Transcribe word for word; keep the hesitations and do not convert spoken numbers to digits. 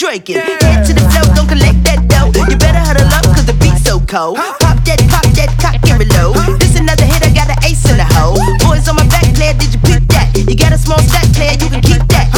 twerking. Head to the flow, don't collect that dough. You better huddle up, cause the beat's so cold. Pop that, pop that, cock and reload. This another hit, I got an ace in the hole. Boys on my back, player, did you pick that? You got a small stack, player, you can keep that.